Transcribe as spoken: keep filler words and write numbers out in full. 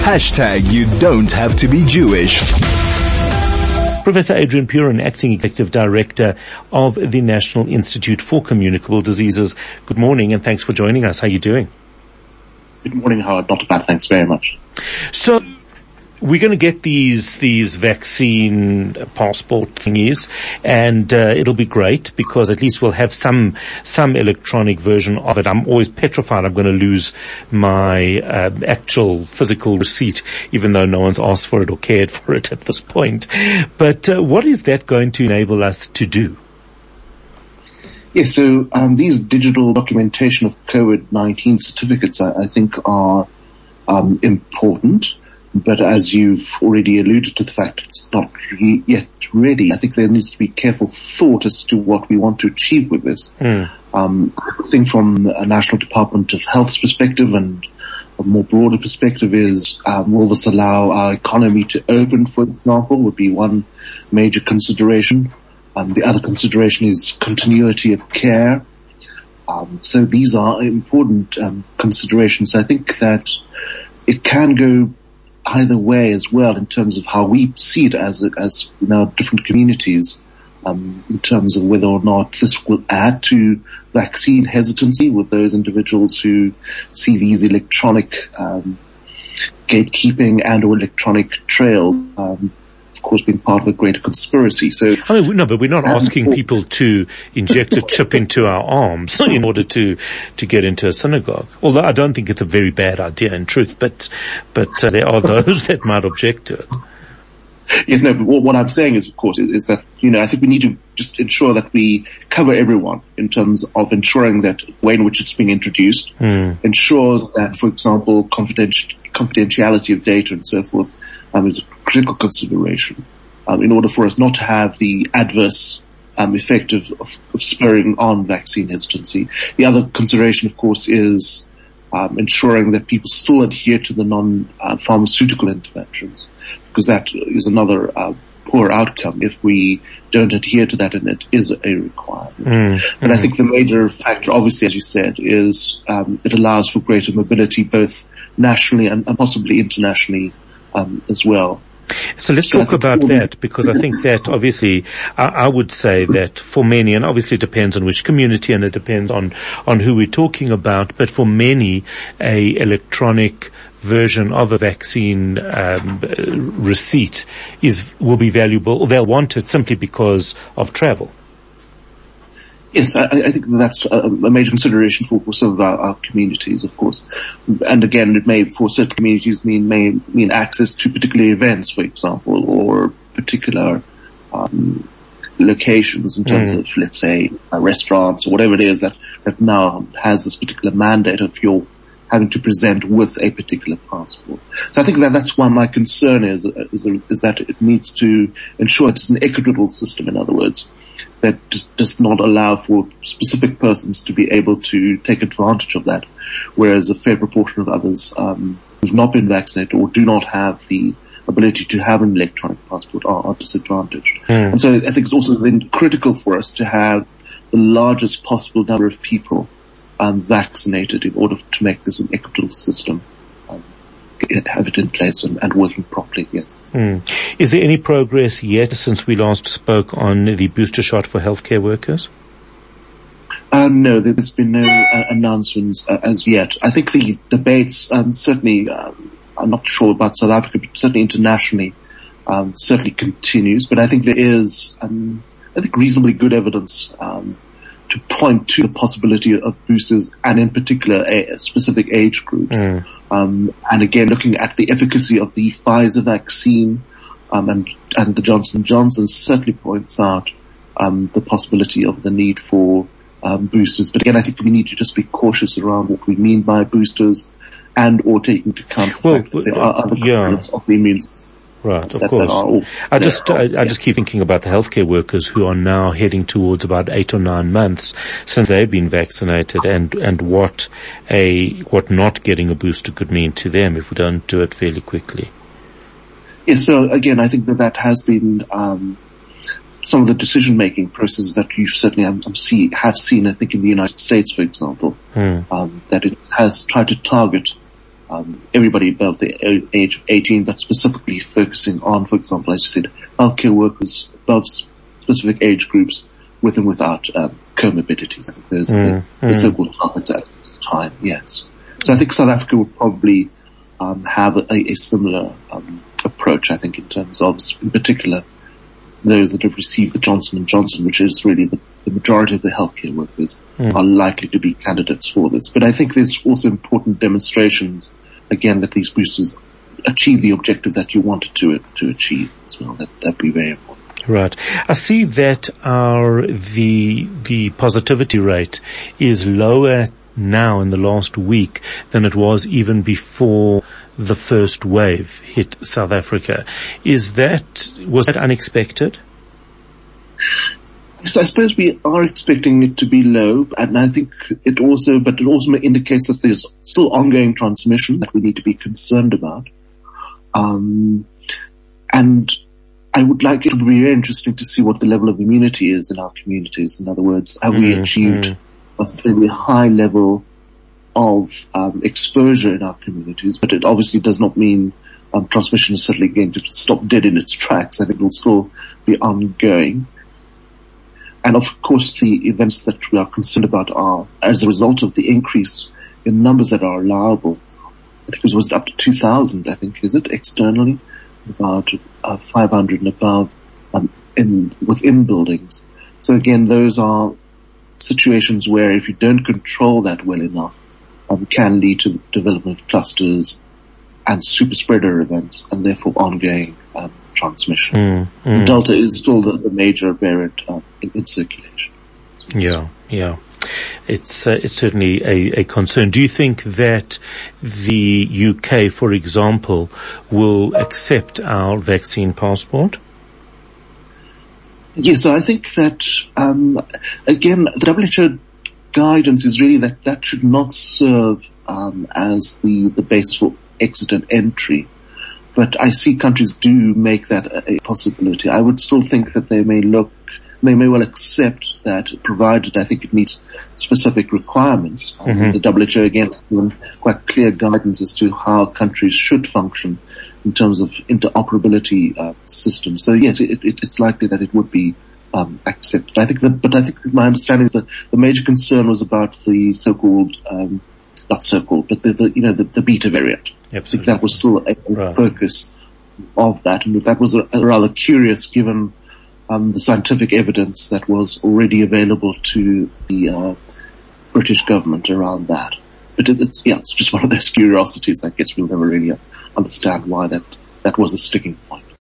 Hashtag you don't have to be Jewish. Professor Adrian Purin, Acting Executive Director of the National Institute for Communicable Diseases. Good morning and thanks for joining us. How are you doing? Good morning, Howard. Not bad. Thanks very much. So, we're going to get these these vaccine passport thingies, and uh, it'll be great because at least we'll have some some electronic version of it. I'm always petrified I'm going to lose my uh, actual physical receipt, even though no one's asked for it or cared for it at this point. But uh, what is that going to enable us to do? Yes, so um, these digital documentation of COVID nineteen certificates, I, I think, are um, important. But as you've already alluded to the fact it's not re- yet ready, I think there needs to be careful thought as to what we want to achieve with this. Mm. Um, I think from a National Department of Health's perspective and a more broader perspective is, um, will this allow our economy to open, for example, would be one major consideration. Um, the other consideration is continuity of care. Um, so these are important um, considerations. I think that it can go either way as well in terms of how we see it as as in our different communities, um, in terms of whether or not this will add to vaccine hesitancy with those individuals who see these electronic um, gatekeeping and or electronic trail, um, of course, being part of a greater conspiracy. So, I mean, no, but we're not asking or, people to inject a chip into our arms in order to to get into a synagogue. Although I don't think it's a very bad idea in truth, but but uh, there are those that might object to it. Yes, no, but what I'm saying is, of course, is that, you know, I think we need to just ensure that we cover everyone in terms of ensuring that the way in which it's being introduced mm. ensures that, for example, confidenti- confidentiality of data and so forth um, is a critical consideration um, in order for us not to have the adverse um, effect of, of, of spurring on vaccine hesitancy. The other consideration, of course, is um, ensuring that people still adhere to the non-pharmaceutical uh, interventions, because that is another uh, poor outcome if we don't adhere to that, and it is a requirement. Mm, but mm. I think the major factor, obviously, as you said, is um, it allows for greater mobility both nationally and, and possibly internationally um, as well. So let's so talk about that, because I think that obviously I, I would say that for many, and obviously it depends on which community and it depends on, on who we're talking about, but for many, a electronic version of a vaccine um, receipt is will be valuable, or they'll want it simply because of travel. Yes, I, I think that's a, a major consideration for, for some of our, our communities, of course. And again, it may, for certain communities, mean may mean access to particular events, for example, or particular um, locations in terms mm. of, let's say, uh, restaurants or whatever it is that, that now has this particular mandate of your having to present with a particular passport. So I think that that's why my concern is, is, is that it needs to ensure it's an equitable system, in other words, that just does not allow for specific persons to be able to take advantage of that, whereas a fair proportion of others um, who've not been vaccinated or do not have the ability to have an electronic passport are, are disadvantaged. Mm. And so I think it's also then critical for us to have the largest possible number of people um, vaccinated in order to make this an equitable system, um, have it in place and, and working properly, yes. Mm. Is there any progress yet since we last spoke on the booster shot for healthcare workers? Uh, no, there's been no uh, announcements uh, as yet. I think the debates, um, certainly, um, I'm not sure about South Africa, but certainly internationally, um, certainly continues. But I think there is, um, I think reasonably good evidence, um, to point to the possibility of boosters and in particular a, specific age groups. Mm. Um, and again, looking at the efficacy of the Pfizer vaccine, um, and, and the Johnson and Johnson certainly points out, um, the possibility of the need for, um, boosters. But again, I think we need to just be cautious around what we mean by boosters and or taking into account the well, fact that there are other yeah. components of the immune system. Right, of that, course. That all, I just, I, I yes. just keep thinking about the healthcare workers who are now heading towards about eight or nine months since they've been vaccinated, and, and what a, what not getting a booster could mean to them if we don't do it fairly quickly. Yes, so again, I think that that has been, um, some of the decision-making processes that you certainly um, see, have seen, I think, in the United States, for example, hmm. um, that it has tried to target um, everybody above the age of eighteen, but specifically focusing on, for example, as you said, healthcare workers above specific age groups with and without um, comorbidities. I think those mm, are the, mm. the so-called targets at this time, yes. So I think South Africa would probably um, have a, a similar um, approach, I think, in terms of, in particular, those that have received the Johnson and Johnson, which is really the, the majority of the healthcare workers mm. are likely to be candidates for this. But I think there's also important demonstrations, again, that these boosters achieve the objective that you wanted to to achieve as well. That that'd be very important. Right. I see that our the the positivity rate is lower now in the last week than it was even before the first wave hit South Africa. Is that, was that unexpected? So I suppose we are expecting it to be low, and I think it also, but it also indicates that there's still ongoing transmission that we need to be concerned about. Um, and I would like, it would be very interesting to see what the level of immunity is in our communities. In other words, have mm, we achieved mm. a fairly high level of um, exposure in our communities? But it obviously does not mean um, transmission is suddenly going to stop dead in its tracks. I think it will still be ongoing. And of course, the events that we are concerned about are as a result of the increase in numbers that are allowable. I think it was up to two thousand, I think, is it, externally? About uh, five hundred and above um, in within buildings. So again, those are situations where if you don't control that well enough, um, can lead to the development of clusters and super spreader events, and therefore ongoing um, transmission. Mm, mm. Delta is still the, the major variant uh, in, in circulation. Yeah, yeah. It's uh, it's certainly a, a concern. Do you think that the U K, for example, will accept our vaccine passport? Yes, I think that, um, again, the W H O guidance is really that that should not serve um, as the, the base for exit and entry. But I see countries do make that a, a possibility. I would still think that they may look, they may well accept that, provided I think it meets specific requirements. Mm-hmm. Um, the W H O again has given quite clear guidance as to how countries should function in terms of interoperability uh, systems. So yes, it, it, it's likely that it would be um, accepted. I think that, but I think that my understanding is that the major concern was about the so-called, um, not so-called, but the, the you know the, the beta variant. Absolutely. I think that was still a right. focus of that, and that was a, a rather curious given um, the scientific evidence that was already available to the uh, British government around that. But it, it's yeah, it's just one of those curiosities. I guess we'll never really understand why that that was a sticking point.